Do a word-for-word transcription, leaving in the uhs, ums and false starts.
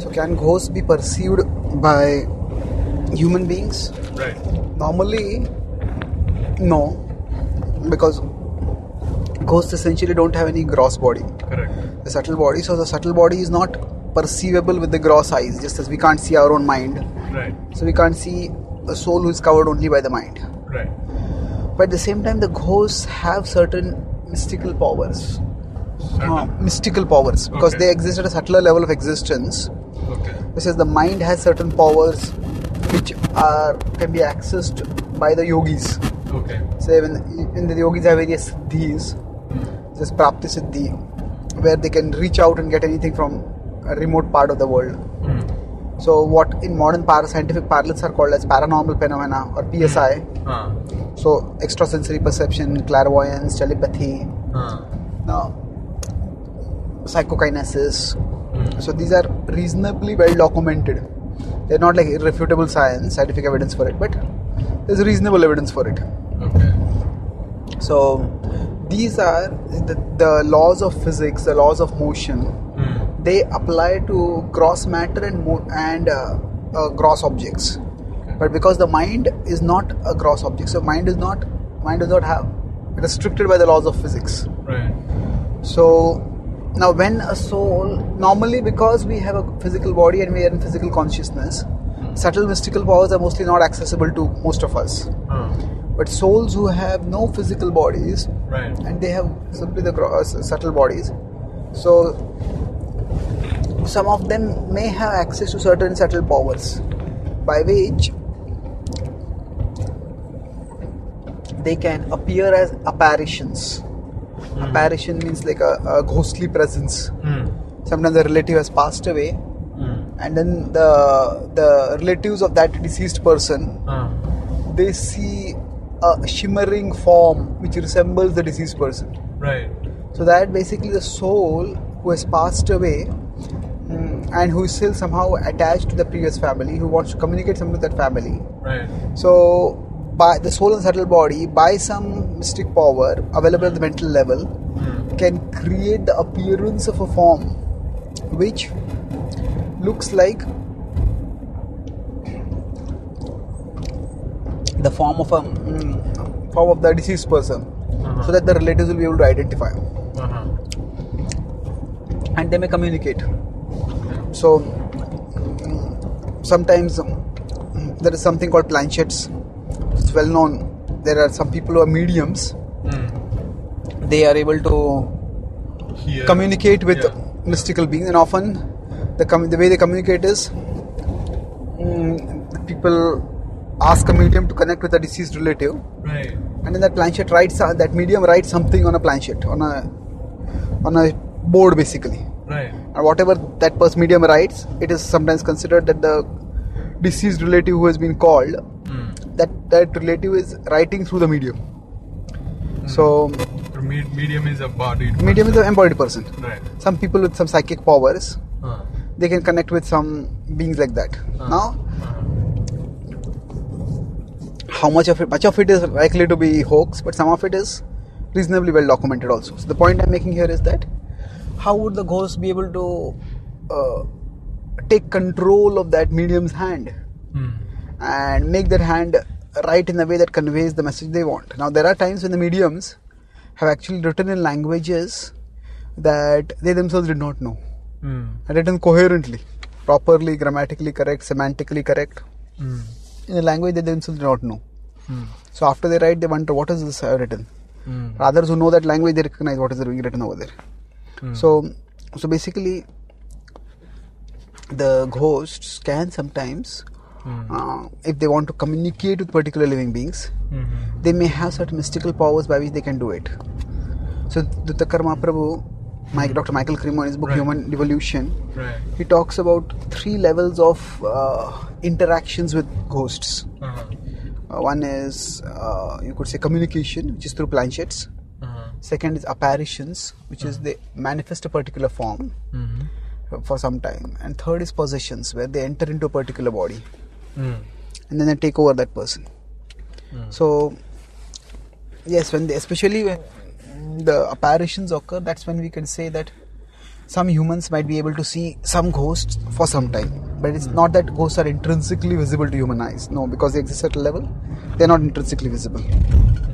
So can ghosts be perceived by human beings? Right. Normally, no, because ghosts essentially don't have any gross body. Correct. The subtle body, so the subtle body is not perceivable with the gross eyes, just as we can't see our own mind. Right. So we can't see a soul who is covered only by the mind. Right. But at the same time, the ghosts have certain mystical powers. Certain. Uh, mystical powers, because Okay. they exist at a subtler level of existence. Okay. This is the mind has certain powers which are can be accessed by the yogis. Okay. Say when, when the yogis have various siddhis, Mm. just prapti siddhi, where they can reach out and get anything from a remote part of the world. Mm. So what in modern para- scientific parlance are called as paranormal phenomena or P S I. Ah. So extrasensory perception, clairvoyance, telepathy, Ah. now psychokinesis. Mm. So these are reasonably well documented. They're not like irrefutable science, scientific evidence for it, but there's reasonable evidence for it. Okay. So these are the, the laws of physics, the laws of motion. Mm. They apply to gross matter and mo- and uh, uh, gross objects. Okay. But because the mind is not a gross object, so mind is not mind does not have restricted by the laws of physics. Right. So now when a soul, normally because we have a physical body and we are in physical consciousness, subtle mystical powers are mostly not accessible to most of us. Ah. But souls who have no physical bodies Right. and they have simply the gross, subtle bodies, so some of them may have access to certain subtle powers by which they can appear as apparitions. Mm. Apparition means like a, a ghostly presence. Mm. Sometimes the relative has passed away, Mm. and then the the relatives of that deceased person, Ah. they see a shimmering form which resembles the deceased person. Right. So that basically the soul who has passed away mm, and who is still somehow attached to the previous family, who wants to communicate something with that family. Right. So by the soul and subtle body, by some mystic power available at the mental level, Mm. can create the appearance of a form which looks like the form of a mm, form of the deceased person, Uh-huh. so that the relatives will be able to identify, Uh-huh. and they may communicate. So mm, sometimes mm, there is something called planchettes. It's well known. There are some people who are mediums. Mm. They are able to Here. communicate with Yeah. mystical beings, and often the com- the way they communicate is mm, people ask a medium to connect with a deceased relative, Right. and then that planchet writes uh, that medium writes something on a planchet, on a on a board basically, Right. and whatever that person medium writes, it is sometimes considered that the deceased relative who has been called, Mm. that that relative is writing through the medium. Mm. So So me- medium is a body. medium is an embodied person. Right. Some people with some psychic powers, Ah. they can connect with some beings like that. Ah. Now, Uh-huh. how much of it, much of it is likely to be hoax, but some of it is reasonably well documented also. So the point I'm making here is that how would the ghost be able to uh, take control of that medium's hand Mm. and make that hand write in a way that conveys the message they want? Now there are times when the mediums have actually written in languages that they themselves did not know, Mm. and written coherently, properly, grammatically correct, semantically correct, Mm. in a language they themselves do not know. Mm. So after they write, they wonder what is this I have written. Mm. Others who know that language, they recognize what is being written over there. Mm. So, so basically, the ghosts can sometimes, Mm. uh, if they want to communicate with particular living beings, Mhm. they may have certain mystical powers by which they can do it. So, Dutta Mahaprabhu, Mike, Doctor Michael Cremo, in his book Right. Human Evolution, Right. he talks about three levels of uh, interactions with ghosts. Uh-huh. Uh, one is, uh, you could say, communication, which is through planchets. Uh-huh. Second is apparitions, which is they manifest a particular form Mhm. for some time. And third is possessions, where they enter into a particular body Mm. and then they take over that person. Mm. So, yes, when they, especially when the apparitions occur, that's when we can say that some humans might be able to see some ghosts for some time, but it's not that ghosts are intrinsically visible to human eyes. No, because they exist at a level, they're not intrinsically visible.